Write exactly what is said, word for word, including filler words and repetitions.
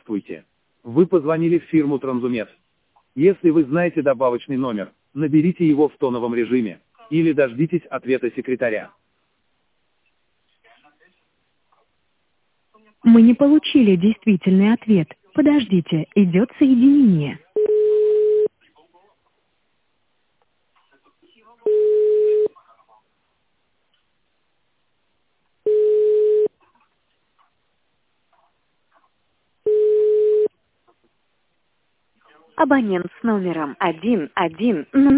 Здравствуйте. Вы позвонили в фирму Транзумет. Если вы знаете добавочный номер, наберите его в тоновом режиме. Или дождитесь ответа секретаря. Мы не получили действительный ответ. Подождите, идет соединение. Абонент с номером один один